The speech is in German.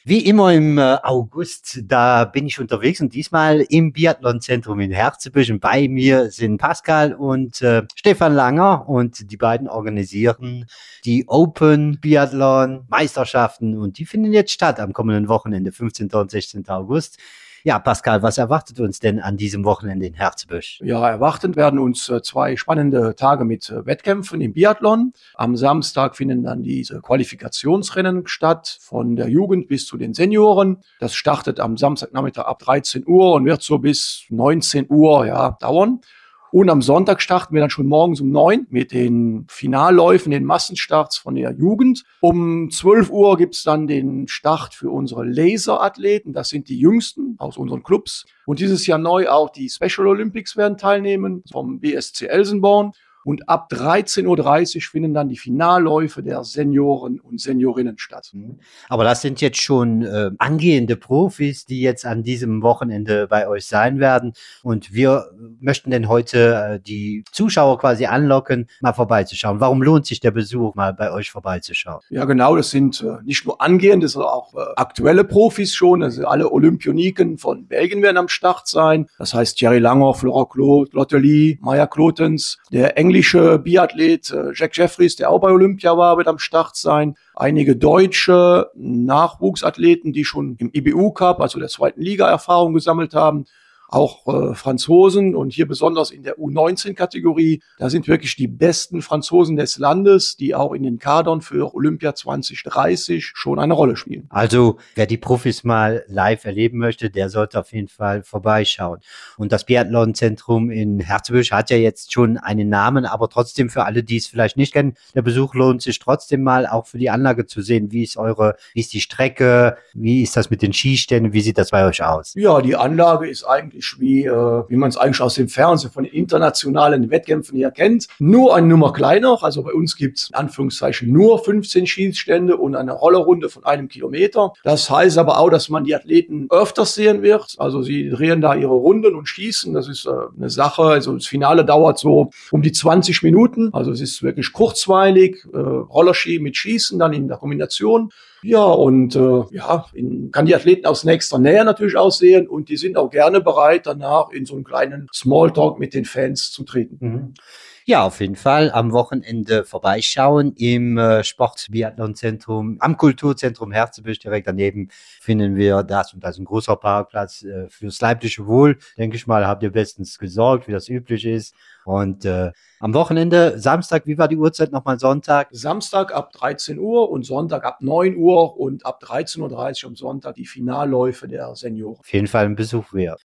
Wie immer im August, da bin ich unterwegs und diesmal im Biathlonzentrum in Herzebüsch. Und bei mir sind Pascal und Stefan Langer und die beiden organisieren die Open Biathlon Meisterschaften und die finden jetzt statt am kommenden Wochenende, 15. und 16. August. Ja, Pascal, was erwartet uns denn an diesem Wochenende in Herzebüsch? Ja, erwartend werden uns zwei spannende Tage mit Wettkämpfen im Biathlon. Am Samstag finden dann diese Qualifikationsrennen statt, von der Jugend bis zu den Senioren. Das startet am Samstagnachmittag ab 13 Uhr und wird so bis 19 Uhr dauern. Und am Sonntag starten wir dann schon morgens um 9 mit den Finalläufen, den Massenstarts von der Jugend. Um 12 Uhr gibt's dann den Start für unsere Laserathleten. Das sind die Jüngsten aus unseren Clubs. Und dieses Jahr neu auch die Special Olympics werden teilnehmen vom BSC Elsenborn. Und ab 13:30 Uhr finden dann die Finalläufe der Senioren und Seniorinnen statt. Aber das sind jetzt schon angehende Profis, die jetzt an diesem Wochenende bei euch sein werden. Und wir möchten denn heute die Zuschauer quasi anlocken, mal vorbeizuschauen. Warum lohnt sich der Besuch, mal bei euch vorbeizuschauen? Ja, genau, das sind nicht nur angehende, sondern auch aktuelle Profis schon. Also alle Olympioniken von Belgien werden am Start sein. Das heißt Thierry Langer, Flora Claude, Lotte Lee, Maya Klotens, der englische Biathlet Jack Jeffries, der auch bei Olympia war, wird am Start sein. Einige deutsche Nachwuchsathleten, die schon im IBU Cup, also der zweiten Liga, Erfahrung gesammelt haben. Auch Franzosen und hier besonders in der U19-Kategorie. Da sind wirklich die besten Franzosen des Landes, die auch in den Kadern für Olympia 2030 schon eine Rolle spielen. Also wer die Profis mal live erleben möchte, der sollte auf jeden Fall vorbeischauen. Und das Biathlonzentrum in Herzebüsch hat ja jetzt schon einen Namen, aber trotzdem für alle, die es vielleicht nicht kennen, der Besuch lohnt sich trotzdem mal auch für die Anlage zu sehen. Wie ist die Strecke? Wie ist das mit den Skiständen? Wie sieht das bei euch aus? Ja, die Anlage ist eigentlich wie man es eigentlich aus dem Fernsehen von den internationalen Wettkämpfen her kennt. Nur eine Nummer kleiner. Also bei uns gibt es in Anführungszeichen nur 15 Schießstände und eine Rollerrunde von 1 Kilometer. Das heißt aber auch, dass man die Athleten öfters sehen wird. Also sie drehen da ihre Runden und schießen. Das ist eine Sache. Also das Finale dauert so um die 20 Minuten. Also es ist wirklich kurzweilig. Rollerski mit Schießen dann in der Kombination. Ja, und kann die Athleten aus nächster Nähe natürlich aussehen und die sind auch gerne bereit, danach in so einen kleinen Smalltalk mit den Fans zu treten. Mhm. Ja, auf jeden Fall am Wochenende vorbeischauen im Sport-Biathlon-Zentrum, am Kulturzentrum Herzebüsch. Direkt daneben finden wir das und das ist ein großer Parkplatz fürs leibliche Wohl. Denke ich mal, habt ihr bestens gesorgt, wie das üblich ist. Und am Wochenende, Samstag, wie war die Uhrzeit nochmal Sonntag? Samstag ab 13 Uhr und Sonntag ab 9 Uhr und ab 13:30 Uhr am Sonntag die Finalläufe der Senioren. Auf jeden Fall ein Besuch wert.